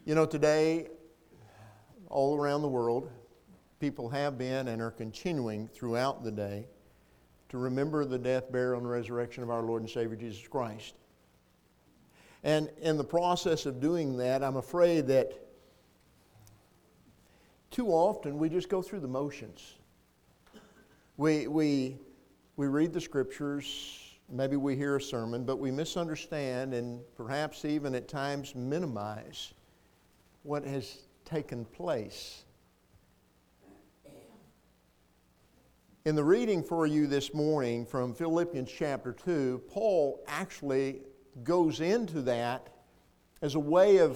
You know, today, all around the world, people have been and are continuing throughout the day to remember the death, burial, and resurrection of our Lord and Savior Jesus Christ. And in the process of doing that, I'm afraid that too often we just go through the motions. We read the Scriptures, maybe we hear a sermon, but we misunderstand and perhaps even at times minimize what has taken place. In the reading for you this morning from Philippians chapter 2, Paul actually goes into that as a way of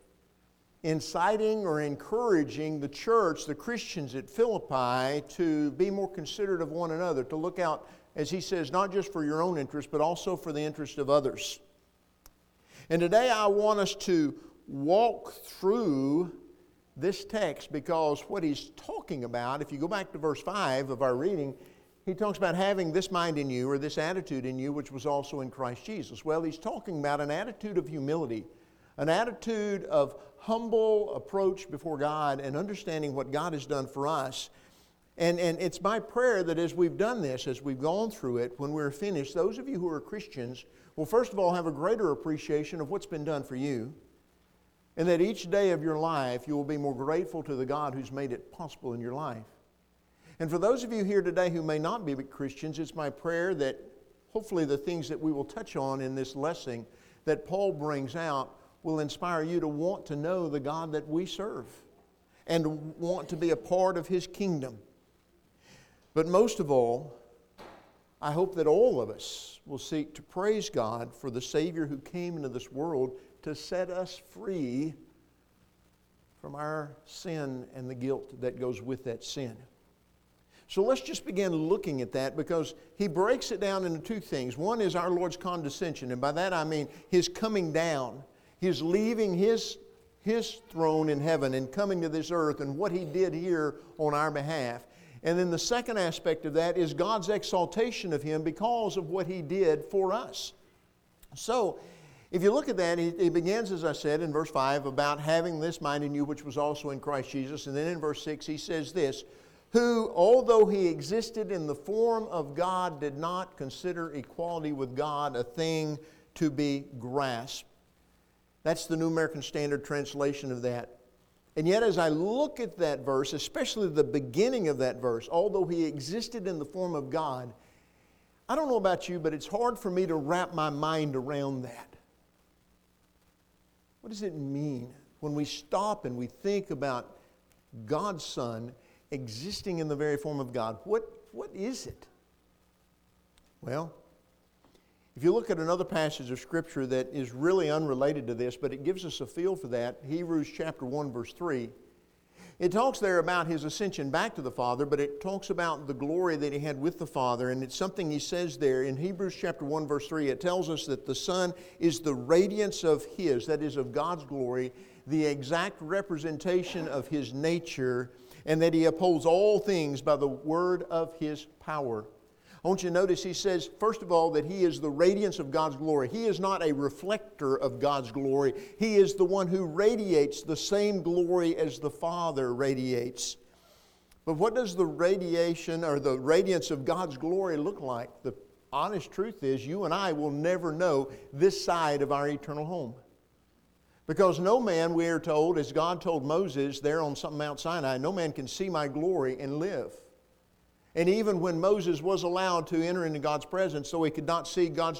inciting or encouraging the church, the Christians at Philippi, to be more considerate of one another, to look out, as he says, not just for your own interest, but also for the interest of others. And today I want us to walk through this text because what he's talking about, if you go back to verse 5 of our reading, he talks about having this mind in you, or this attitude in you, which was also in Christ Jesus. Well, he's talking about an attitude of humility, an attitude of humble approach before God and understanding what God has done for us. And it's my prayer that as we've done this, as we've gone through it, when we're finished, those of you who are Christians will first of all have a greater appreciation of what's been done for you, and that each day of your life you will be more grateful to the God who's made it possible in your life. And for those of you here today who may not be Christians, it's my prayer that hopefully the things that we will touch on in this lesson that Paul brings out will inspire you to want to know the God that we serve and want to be a part of His kingdom. But most of all, I hope that all of us will seek to praise God for the Savior who came into this world to set us free from our sin and the guilt that goes with that sin. So let's just begin looking at that, because he breaks it down into two things. One is our Lord's condescension, and by that I mean His coming down, His leaving His throne in heaven and coming to this earth, and what He did here on our behalf. And then the second aspect of that is God's exaltation of Him because of what He did for us. So, if you look at that, he begins, as I said, in verse 5, about having this mind in you, which was also in Christ Jesus. And then in verse 6, he says this, who, although He existed in the form of God, did not consider equality with God a thing to be grasped. That's the New American Standard translation of that. And yet, as I look at that verse, especially the beginning of that verse, although He existed in the form of God, I don't know about you, but it's hard for me to wrap my mind around that. What does it mean when we stop and we think about God's Son existing in the very form of God? What is it? Well, if you look at another passage of Scripture that is really unrelated to this, but it gives us a feel for that, Hebrews chapter 1, verse 3, it talks there about His ascension back to the Father, but it talks about the glory that He had with the Father, and it's something He says there in Hebrews chapter 1, verse 3. It tells us that the Son is the radiance of His, that is of God's glory, the exact representation of His nature, and that He upholds all things by the word of His power. I want you to notice he says, first of all, that He is the radiance of God's glory. He is not a reflector of God's glory. He is the one who radiates the same glory as the Father radiates. But what does the radiation or the radiance of God's glory look like? The honest truth is you and I will never know this side of our eternal home. Because no man, we are told, as God told Moses there on Mount Sinai, no man can see my glory and live. And even when Moses was allowed to enter into God's presence so he could not see God's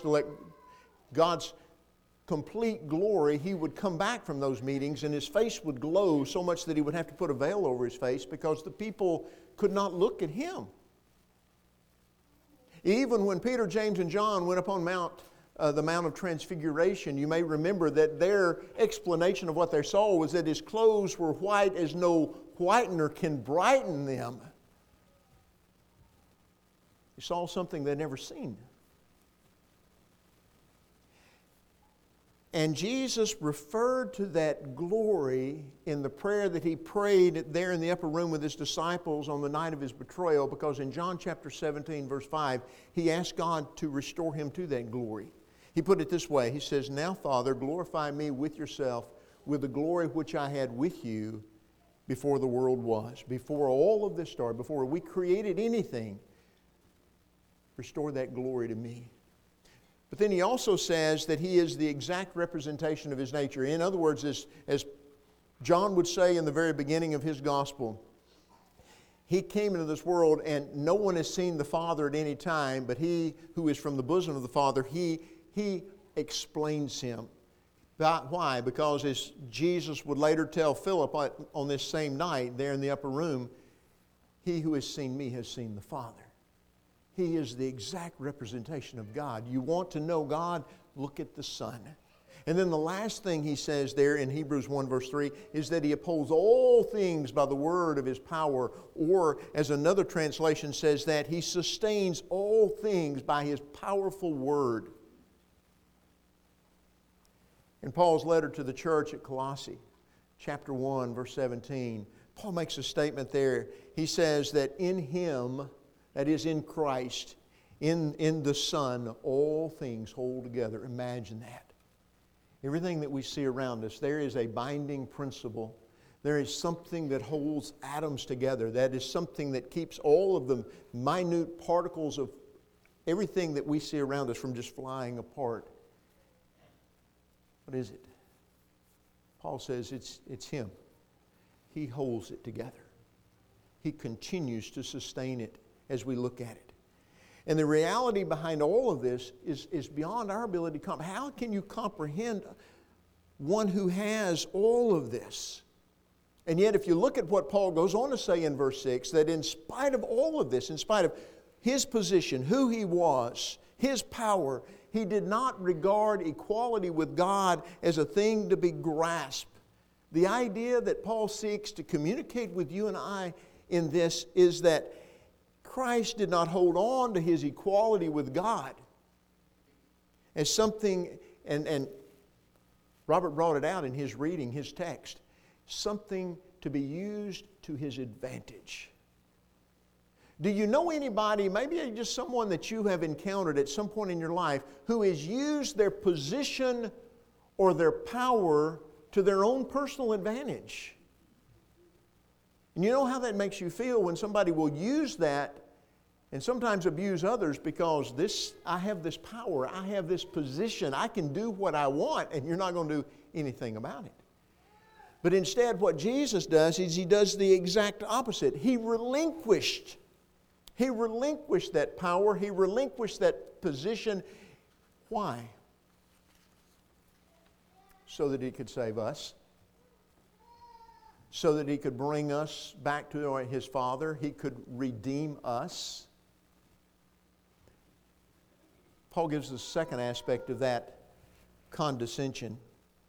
complete glory, he would come back from those meetings and his face would glow so much that he would have to put a veil over his face because the people could not look at him. Even when Peter, James, and John went upon the Mount of Transfiguration, you may remember that their explanation of what they saw was that His clothes were white as no whitener can brighten them. They saw something they'd never seen. And Jesus referred to that glory in the prayer that He prayed there in the upper room with His disciples on the night of His betrayal, because in John chapter 17, verse 5, He asked God to restore Him to that glory. He put it this way. He says, now, Father, glorify Me with Yourself with the glory which I had with you before the world was, before all of this started, before we created anything. Restore that glory to me. But then he also says that he is the exact representation of his nature. In other words, as John would say in the very beginning of his gospel, he came into this world and no one has seen the Father at any time, but he who is from the bosom of the Father, he explains him. Why? Because as Jesus would later tell Philip on this same night there in the upper room, he who has seen me has seen the Father. He is the exact representation of God. You want to know God? Look at the Son. And then the last thing he says there in Hebrews 1 verse 3 is that he upholds all things by the word of his power, or as another translation says that he sustains all things by his powerful word. In Paul's letter to the church at Colossae, chapter 1 verse 17, Paul makes a statement there. He says that in him, that is in Christ, in the Son, all things hold together. Imagine that. Everything that we see around us, there is a binding principle. There is something that holds atoms together. That is something that keeps all of the minute particles of everything that we see around us from just flying apart. What is it? Paul says it's him. He holds it together. He continues to sustain it as we look at it. And the reality behind all of this is beyond our ability to comprehend. How can you comprehend one who has all of this? And yet if you look at what Paul goes on to say in verse 6, that in spite of all of this, in spite of his position, who he was, his power, he did not regard equality with God as a thing to be grasped. The idea that Paul seeks to communicate with you and I in this is that Christ did not hold on to his equality with God as something, and Robert brought it out in his reading, his text, something to be used to his advantage. Do you know anybody, maybe just someone that you have encountered at some point in your life, who has used their position or their power to their own personal advantage? And you know how that makes you feel when somebody will use that and sometimes abuse others because I have this power, I have this position, I can do what I want, and you're not going to do anything about it. But instead, what Jesus does is he does the exact opposite. He relinquished that power, he relinquished that position. Why? So that he could save us. So that he could bring us back to his Father. He could redeem us. Paul gives the second aspect of that condescension.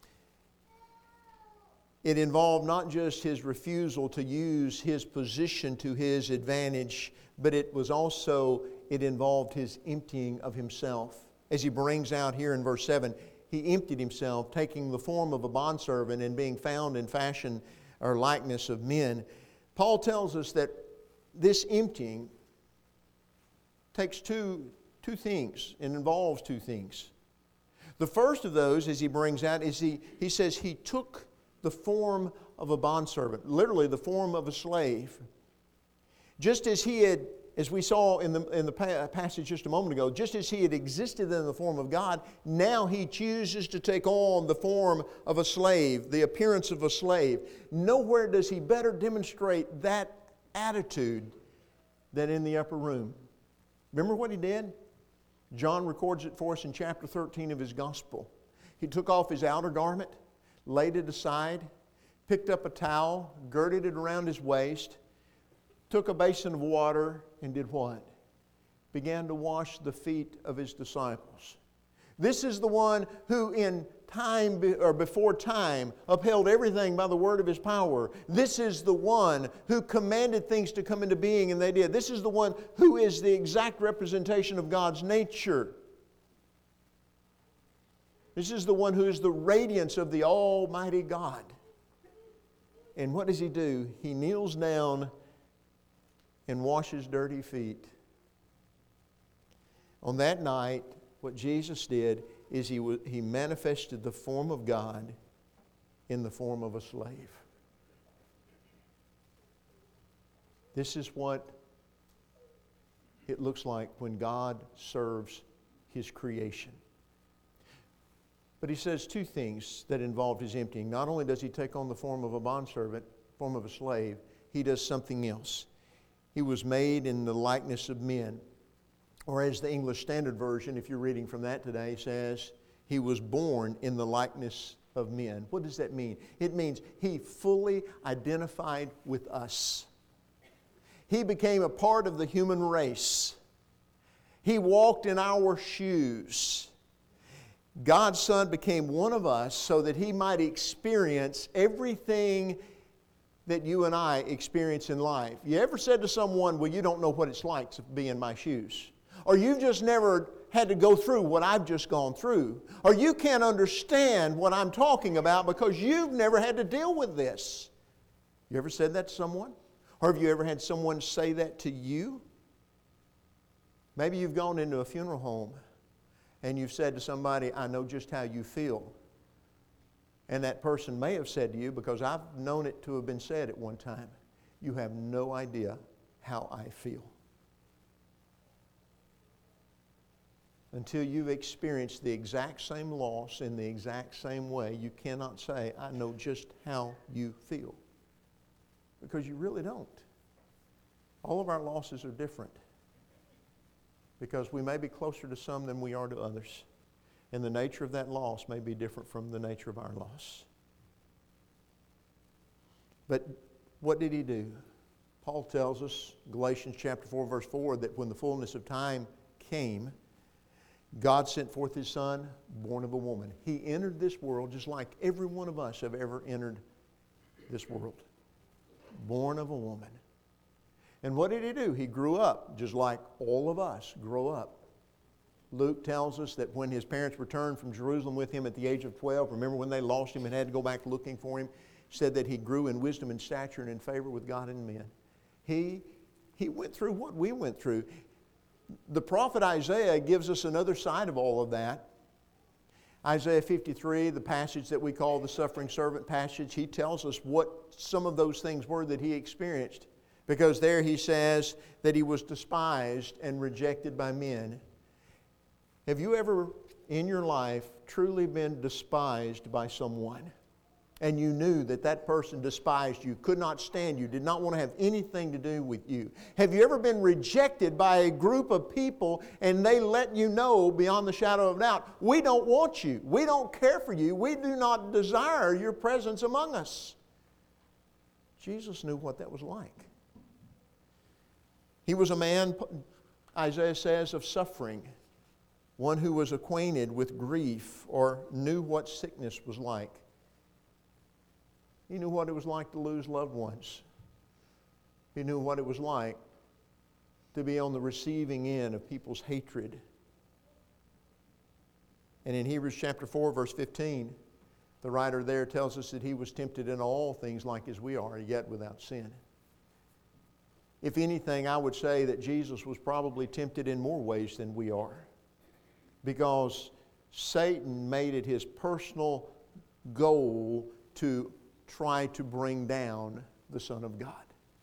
It involved not just his refusal to use his position to his advantage, but it involved his emptying of himself. As he brings out here in verse 7, he emptied himself, taking the form of a bondservant and being found in fashion or likeness of men. Paul tells us that this emptying takes two things and involves two things. The first of those, as he brings out, is he says he took the form of a bondservant, literally the form of a slave. Just as he had, as we saw in the passage just a moment ago, just as he had existed in the form of God, now he chooses to take on the form of a slave, the appearance of a slave. Nowhere does he better demonstrate that attitude than in the upper room. Remember what he did? John records it for us in chapter 13 of his gospel. He took off his outer garment, laid it aside, picked up a towel, girded it around his waist, took a basin of water, and did what? Began to wash the feet of his disciples. This is the one who in time or before time upheld everything by the word of his power. This is the one who commanded things to come into being, and they did. This is the one who is the exact representation of God's nature. This is the one who is the radiance of the Almighty God. And what does he do? He kneels down and washes dirty feet. On that night, what Jesus did is he manifested the form of God in the form of a slave. This is what it looks like when God serves His creation. But He says two things that involve His emptying. Not only does He take on the form of a bondservant, form of a slave, He does something else. He was made in the likeness of men. Or as the English Standard Version, if you're reading from that today, says, He was born in the likeness of men. What does that mean? It means He fully identified with us. He became a part of the human race. He walked in our shoes. God's Son became one of us so that He might experience everything that you and I experience in life. You ever said to someone, well, you don't know what it's like to be in my shoes? Or you've just never had to go through what I've just gone through. Or you can't understand what I'm talking about because you've never had to deal with this. You ever said that to someone? Or have you ever had someone say that to you? Maybe you've gone into a funeral home and you've said to somebody, I know just how you feel. And that person may have said to you, because I've known it to have been said at one time, you have no idea how I feel. Until you've experienced the exact same loss in the exact same way, you cannot say, I know just how you feel. Because you really don't. All of our losses are different. Because we may be closer to some than we are to others. And the nature of that loss may be different from the nature of our loss. But what did He do? Paul tells us, Galatians chapter 4, verse 4, that when the fullness of time came, God sent forth His Son, born of a woman. He entered this world just like every one of us have ever entered this world. Born of a woman. And what did He do? He grew up just like all of us grow up. Luke tells us that when His parents returned from Jerusalem with Him at the age of 12, remember when they lost Him and had to go back looking for Him, said that He grew in wisdom and stature and in favor with God and men. He went through what we went through. The prophet Isaiah gives us another side of all of that. Isaiah 53, the passage that we call the suffering servant passage, he tells us what some of those things were that he experienced. Because there he says that he was despised and rejected by men. Have you ever in your life truly been despised by someone? And you knew that that person despised you, could not stand you, did not want to have anything to do with you. Have you ever been rejected by a group of people and they let you know beyond the shadow of doubt, we don't want you, we don't care for you, we do not desire your presence among us? Jesus knew what that was like. He was a man, Isaiah says, of suffering, one who was acquainted with grief or knew what sickness was like. He knew what it was like to lose loved ones. He knew what it was like to be on the receiving end of people's hatred. And in Hebrews chapter 4, verse 15, the writer there tells us that He was tempted in all things like as we are, yet without sin. If anything, I would say that Jesus was probably tempted in more ways than we are. Because Satan made it his personal goal to try to bring down the Son of God.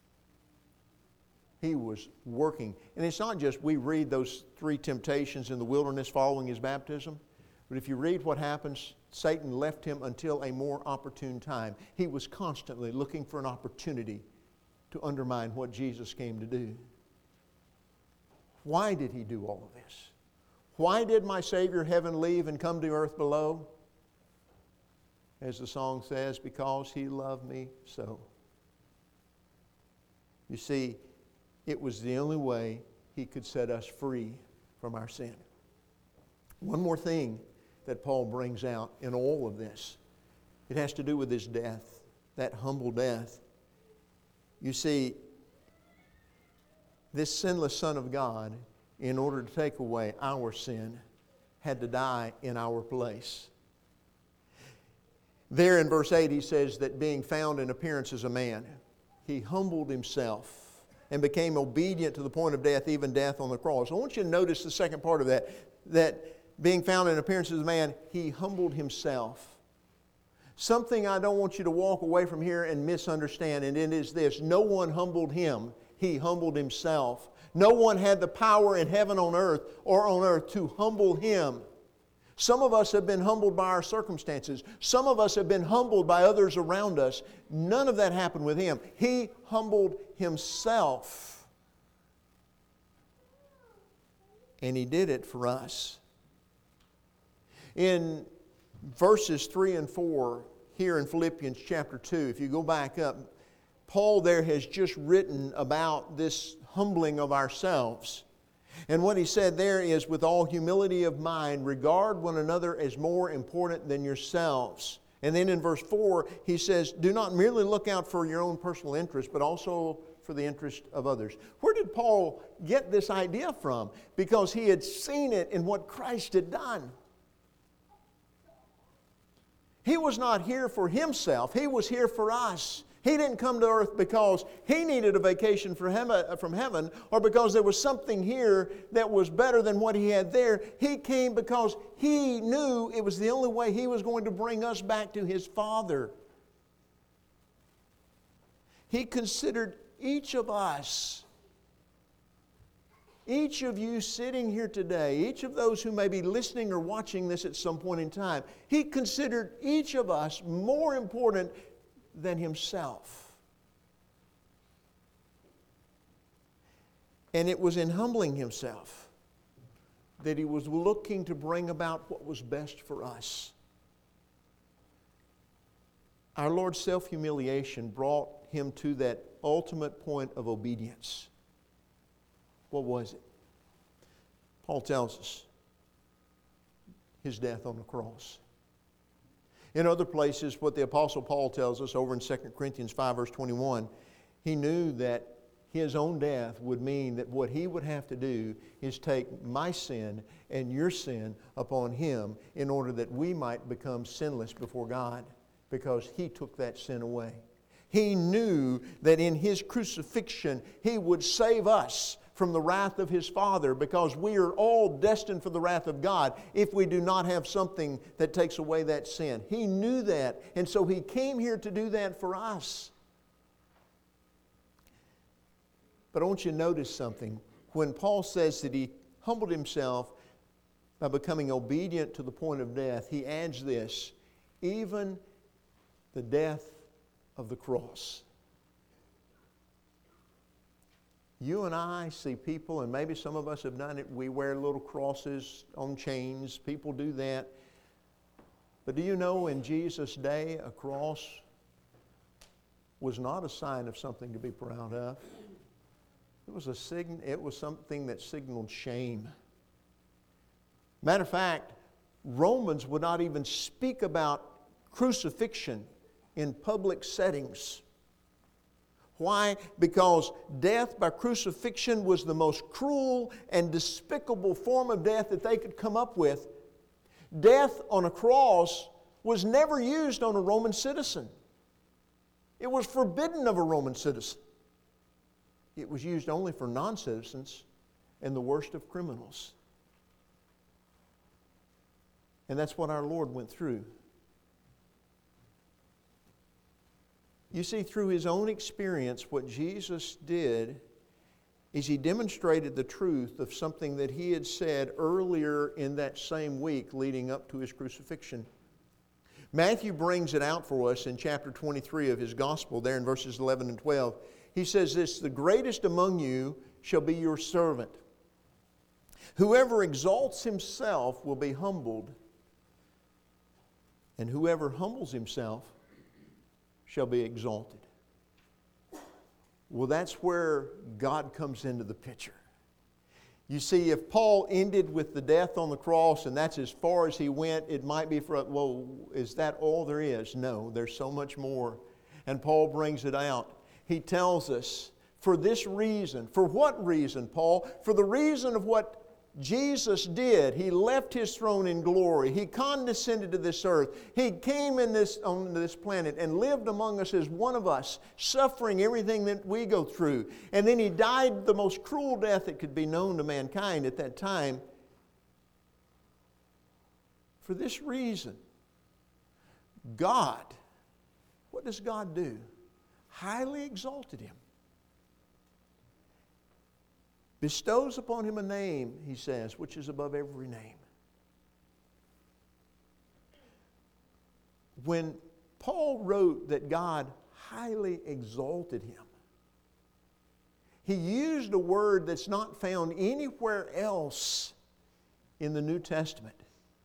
He was working. And it's not just we read those 3 temptations in the wilderness following His baptism, but if you read what happens, Satan left Him until a more opportune time. He was constantly looking for an opportunity to undermine what Jesus came to do. Why did He do all of this? Why did my Savior heaven leave and come to earth below? As the song says, because He loved me so. You see, it was the only way He could set us free from our sin. One more thing that Paul brings out in all of this. It has to do with His death, that humble death. You see, this sinless Son of God, in order to take away our sin, had to die in our place. There in verse 8 he says that being found in appearance as a man, He humbled Himself and became obedient to the point of death, even death on the cross. I want you to notice the second part of that being found in appearance as a man, He humbled Himself. Something I don't want you to walk away from here and misunderstand, and it is this: no one humbled Him. He humbled Himself. No one had the power in heaven on earth or on earth to humble Him. Some of us have been humbled by our circumstances. Some of us have been humbled by others around us. None of that happened with Him. He humbled Himself. And He did it for us. In verses 3 and 4 here in Philippians chapter 2, if you go back up, Paul there has just written about this humbling of ourselves. And what he said there is, with all humility of mind, regard one another as more important than yourselves. And then in verse 4, he says, do not merely look out for your own personal interest, but also for the interest of others. Where did Paul get this idea from? Because he had seen it in what Christ had done. He was not here for Himself. He was here for us. He didn't come to earth because He needed a vacation from heaven or because there was something here that was better than what He had there. He came because He knew it was the only way He was going to bring us back to His Father. He considered each of us, each of you sitting here today, each of those who may be listening or watching this at some point in time, He considered each of us more important than Himself. And it was in humbling Himself that He was looking to bring about what was best for us. Our Lord's self-humiliation brought Him to that ultimate point of obedience. What was it? Paul tells us His death on the cross. In other places, what the Apostle Paul tells us over in 2 Corinthians 5 verse 21, he knew that His own death would mean that what He would have to do is take my sin and your sin upon Him in order that we might become sinless before God, because He took that sin away. He knew that in His crucifixion He would save us from the wrath of His Father, because we are all destined for the wrath of God if we do not have something that takes away that sin. He knew that, and so He came here to do that for us. But I want you to notice something. When Paul says that He humbled Himself by becoming obedient to the point of death, he adds this: even the death of the cross. You and I see people, and maybe some of us have done it, we wear little crosses on chains. People do that. But do you know, in Jesus' day, a cross was not a sign of something to be proud of. It was something that signaled shame. Matter of fact, Romans would not even speak about crucifixion in public settings. Why? Because death by crucifixion was the most cruel and despicable form of death that they could come up with. Death on a cross was never used on a Roman citizen. It was forbidden of a Roman citizen. It was used only for non-citizens and the worst of criminals. And that's what our Lord went through. You see, through His own experience, what Jesus did is He demonstrated the truth of something that He had said earlier in that same week leading up to His crucifixion. Matthew brings it out for us in chapter 23 of his gospel, there in verses 11 and 12. He says this: the greatest among you shall be your servant. Whoever exalts himself will be humbled, and whoever humbles himself shall be exalted. Well, that's where God comes into the picture. You see, if Paul ended with the death on the cross and that's as far as he went, it might be for, well, is that all there is? No, there's so much more. And Paul brings it out. He tells us, for this reason. For what reason, Paul? For the reason of what Jesus did. He left His throne in glory. He condescended to this earth. He came on this planet and lived among us as one of us, suffering everything that we go through. And then He died the most cruel death that could be known to mankind at that time. For this reason, God, what does God do? Highly exalted him. Bestows upon him a name, he says, which is above every name. When Paul wrote that God highly exalted him, he used a word that's not found anywhere else in the New Testament.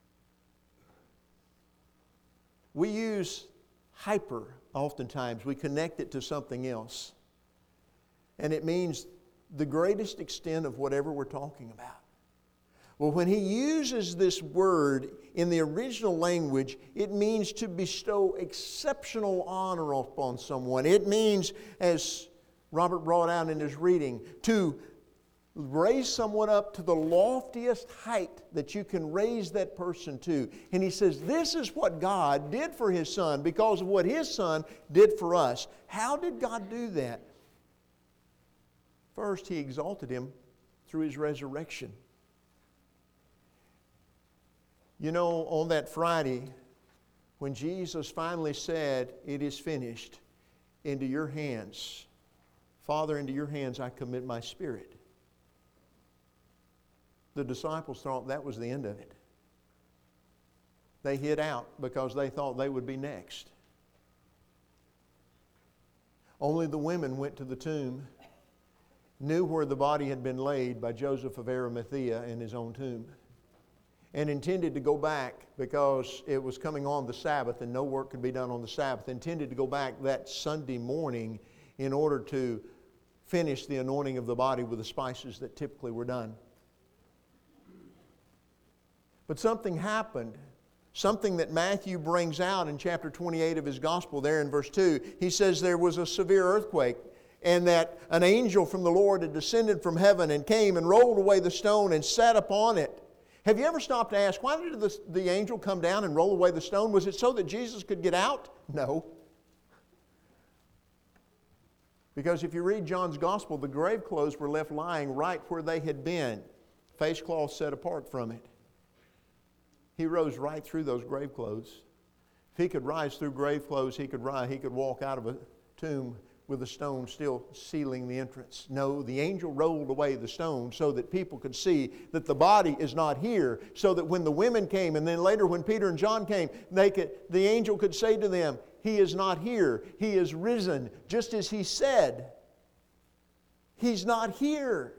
We use hyper oftentimes. We connect it to something else. And it means the greatest extent of whatever we're talking about. Well, when he uses this word in the original language, it means to bestow exceptional honor upon someone. It means, as Robert brought out in his reading, to raise someone up to the loftiest height that you can raise that person to. And he says, this is what God did for His Son because of what His Son did for us. How did God do that? First, He exalted Him through His resurrection. You know, on that Friday, when Jesus finally said, "It is finished," into your hands, Father, into your hands I commit my spirit. The disciples thought that was the end of it. They hid out because they thought they would be next. Only the women went to the tomb, knew where the body had been laid by Joseph of Arimathea in his own tomb, and intended to go back because it was coming on the Sabbath and no work could be done on the Sabbath, intended to go back that Sunday morning in order to finish the anointing of the body with the spices that typically were done. But something happened, something that Matthew brings out in chapter 28 of his gospel there in verse 2. He says there was a severe earthquake and that an angel from the Lord had descended from heaven and came and rolled away the stone and sat upon it. Have you ever stopped to ask, why did the angel come down and roll away the stone? Was it so that Jesus could get out? No. Because if you read John's gospel, the grave clothes were left lying right where they had been, face cloth set apart from it. He rose right through those grave clothes. If He could rise through grave clothes, He could walk out of a tomb with a stone still sealing the entrance. No, the angel rolled away the stone so that people could see that the body is not here, so that when the women came, and then later when Peter and John came, the angel could say to them, He is not here. He is risen, just as He said. He's not here.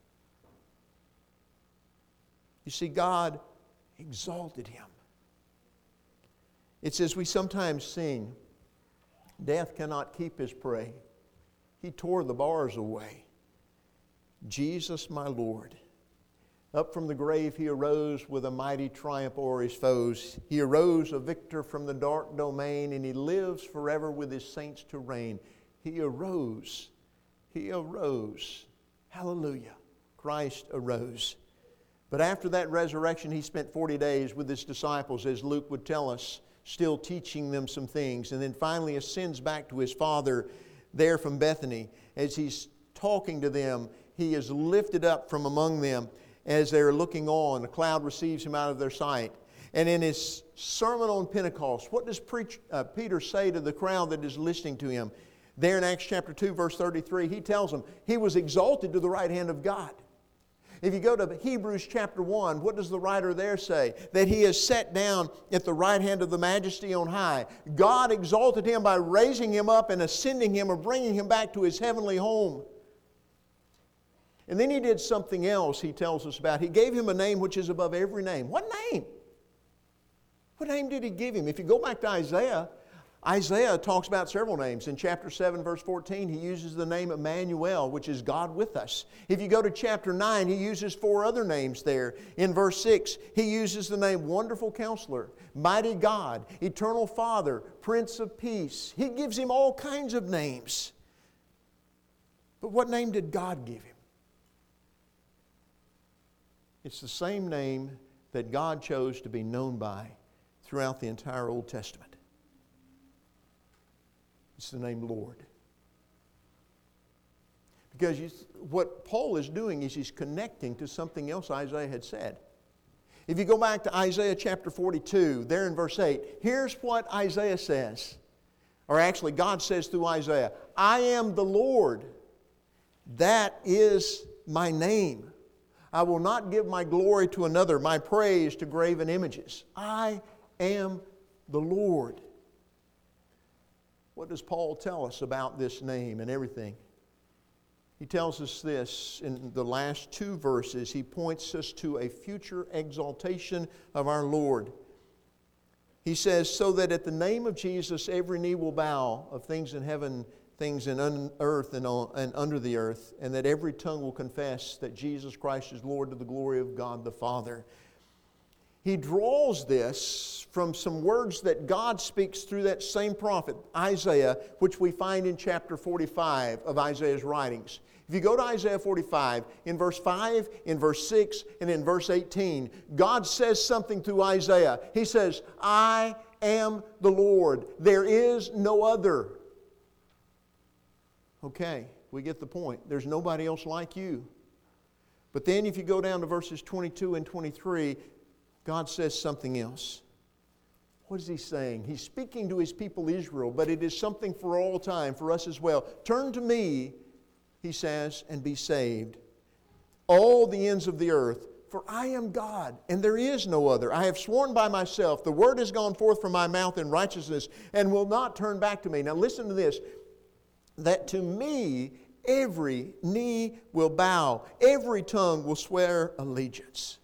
You see, God exalted Him. It's as we sometimes sing, death cannot keep His prey. He tore the bars away. Jesus, my Lord. Up from the grave He arose with a mighty triumph o'er His foes. He arose a victor from the dark domain, and He lives forever with His saints to reign. He arose. He arose. Hallelujah. Christ arose. But after that resurrection, He spent 40 days with His disciples, as Luke would tell us, still teaching them some things. And then finally ascends back to His Father there from Bethany. As He's talking to them, He is lifted up from among them. As they're looking on, a cloud receives Him out of their sight. And in His sermon on Pentecost, what does Peter say to the crowd that is listening to Him? There in Acts chapter 2, verse 33, he tells them He was exalted to the right hand of God. If you go to Hebrews chapter 1, what does the writer there say? That He is set down at the right hand of the Majesty on high. God exalted Him by raising Him up and ascending Him or bringing Him back to His heavenly home. And then He did something else He tells us about. He gave Him a name which is above every name. What name? What name did He give Him? If you go back to Isaiah talks about several names. In chapter 7, verse 14, he uses the name Emmanuel, which is God with us. If you go to chapter 9, he uses 4 other names there. In verse 6, he uses the name Wonderful Counselor, Mighty God, Eternal Father, Prince of Peace. He gives Him all kinds of names. But what name did God give Him? It's the same name that God chose to be known by throughout the entire Old Testament. It's the name Lord. Because what Paul is doing is he's connecting to something else Isaiah had said. If you go back to Isaiah chapter 42, there in verse 8, here's what Isaiah says. Or actually, God says through Isaiah, I am the Lord. That is my name. I will not give my glory to another, my praise to graven images. I am the Lord. What does Paul tell us about this name and everything? He tells us this in the last 2 verses. He points us to a future exaltation of our Lord. He says, so that at the name of Jesus every knee will bow, of things in heaven, things in earth and under the earth, and that every tongue will confess that Jesus Christ is Lord to the glory of God the Father. He draws this from some words that God speaks through that same prophet, Isaiah, which we find in chapter 45 of Isaiah's writings. If you go to Isaiah 45, in verse 5, in verse 6, and in verse 18, God says something through Isaiah. He says, I am the Lord. There is no other. Okay, we get the point. There's nobody else like you. But then if you go down to verses 22 and 23, God says something else. What is He saying? He's speaking to His people Israel, but it is something for all time, for us as well. Turn to me, He says, and be saved, all the ends of the earth, for I am God, and there is no other. I have sworn by myself, the word has gone forth from my mouth in righteousness, and will not turn back to me. Now listen to this, that to me every knee will bow, every tongue will swear allegiance.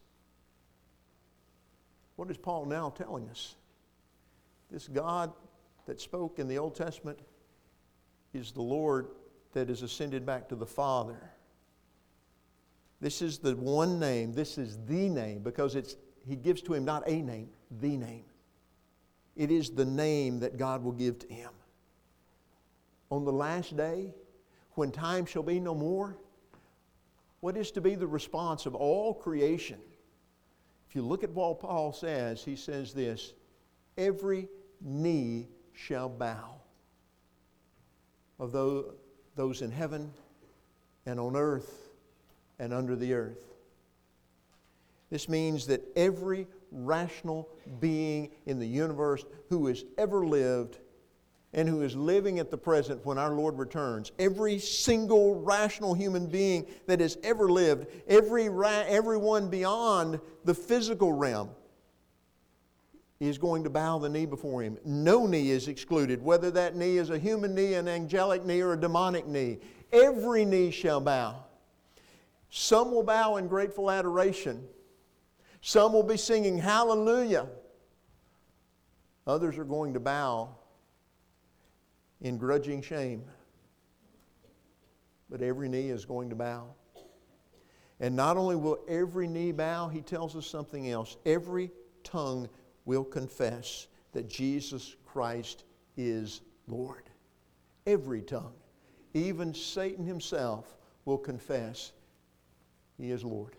What is Paul now telling us? This God that spoke in the Old Testament is the Lord that is ascended back to the Father. This is the one name. This is the name, because He gives to Him not a name, the name. It is the name that God will give to Him. On the last day, when time shall be no more, what is to be the response of all creation? If you look at what Paul says, he says this, every knee shall bow, of those in heaven and on earth and under the earth. This means that every rational being in the universe who has ever lived and who is living at the present when our Lord returns, every single rational human being that has ever lived, everyone beyond the physical realm is going to bow the knee before Him. No knee is excluded, whether that knee is a human knee, an angelic knee, or a demonic knee. Every knee shall bow. Some will bow in grateful adoration. Some will be singing hallelujah. Others are going to bow in grudging shame. But every knee is going to bow. And not only will every knee bow, he tells us something else. Every tongue will confess that Jesus Christ is Lord. Every tongue. Even Satan himself will confess He is Lord.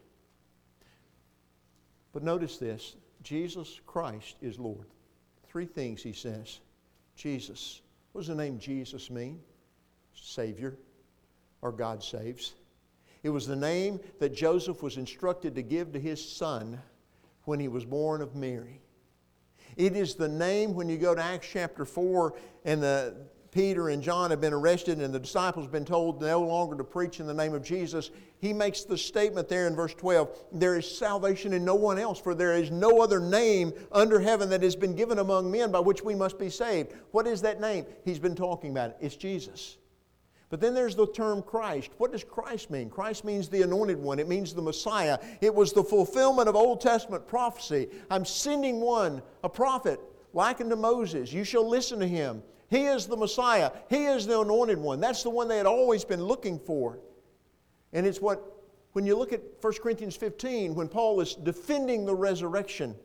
But notice this. Jesus Christ is Lord. 3 things he says. Jesus. What does the name Jesus mean? Savior, or God saves. It was the name that Joseph was instructed to give to his son when he was born of Mary. It is the name, when you go to Acts chapter 4, and Peter and John have been arrested and the disciples have been told no longer to preach in the name of Jesus. He makes the statement there in verse 12, there is salvation in no one else, for there is no other name under heaven that has been given among men by which we must be saved. What is that name? He's been talking about it. It's Jesus. But then there's the term Christ. What does Christ mean? Christ means the anointed one. It means the Messiah. It was the fulfillment of Old Testament prophecy. I'm sending one, a prophet, likened to Moses. You shall listen to him. He is the Messiah. He is the anointed one. That's the one they had always been looking for. And it's what, when you look at 1 Corinthians 15, when Paul is defending the resurrection,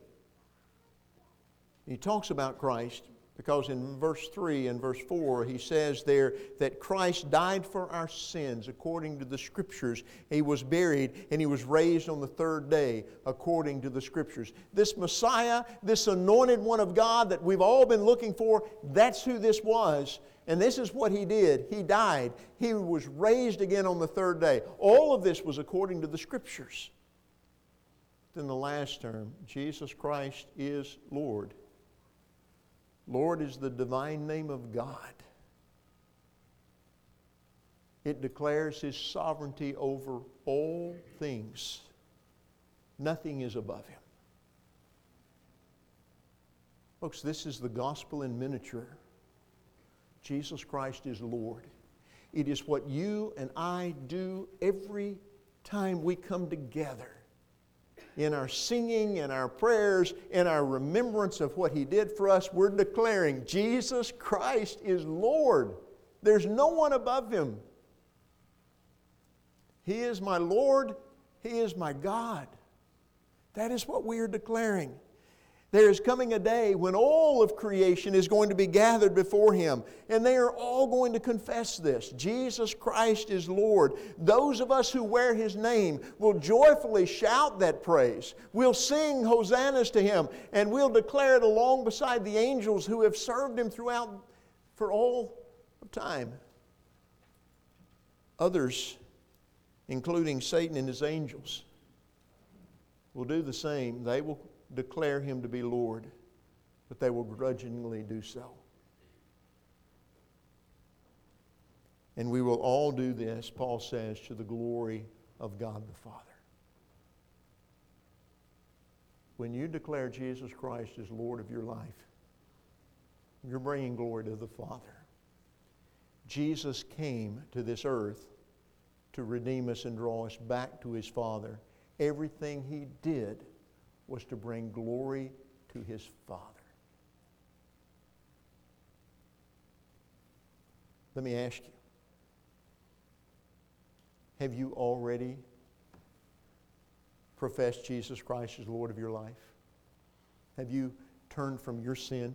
he talks about Christ, because in verse 3 and verse 4 he says there that Christ died for our sins according to the Scriptures. He was buried and He was raised on the 3rd day according to the Scriptures. This Messiah, this anointed one of God that we've all been looking for, that's who this was. And this is what He did. He died. He was raised again on the 3rd day. All of this was according to the Scriptures. than the last term. Jesus Christ is Lord. Lord is the divine name of God. It declares His sovereignty over all things. Nothing is above Him. Folks, this is the gospel in miniature. Jesus Christ is Lord. It is what you and I do every time we come together. In our singing, in our prayers, in our remembrance of what He did for us, we're declaring Jesus Christ is Lord. There's no one above Him. He is my Lord. He is my God. That is what we are declaring. There is coming a day when all of creation is going to be gathered before Him, and they are all going to confess this. Jesus Christ is Lord. Those of us who wear His name will joyfully shout that praise. We'll sing hosannas to Him, and we'll declare it along beside the angels who have served Him throughout for all of time. Others, including Satan and his angels, will do the same. They will declare Him to be Lord, but they will grudgingly do so. And we will all do this, Paul says, to the glory of God the Father. When you declare Jesus Christ as Lord of your life, you're bringing glory to the Father. Jesus came to this earth to redeem us and draw us back to His Father. Everything He did was to bring glory to His Father. Let me ask you, have you already professed Jesus Christ as Lord of your life? Have you turned from your sin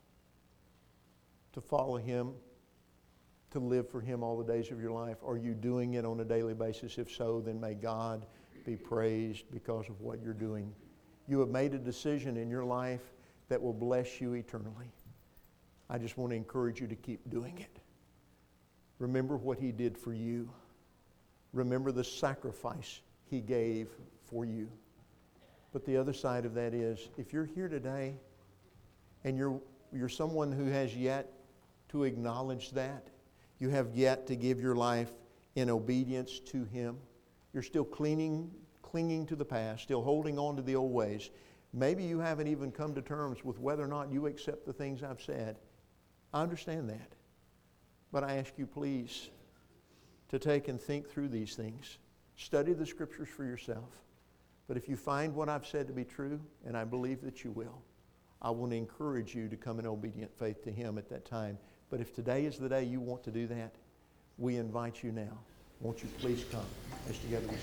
to follow Him, to live for Him all the days of your life? Are you doing it on a daily basis? If so, then may God be praised because of what you're doing. You have made a decision in your life that will bless you eternally. I just want to encourage you to keep doing it. Remember what He did for you. Remember the sacrifice He gave for you. But the other side of that is, if you're here today and you're someone who has yet to acknowledge that, you have yet to give your life in obedience to Him, you're still clinging to the past, still holding on to the old ways. Maybe you haven't even come to terms with whether or not you accept the things I've said. I understand that. But I ask you, please, to take and think through these things. Study the Scriptures for yourself. But if you find what I've said to be true, and I believe that you will, I want to encourage you to come in obedient faith to Him at that time. But if today is the day you want to do that, we invite you now. Won't you please come as together we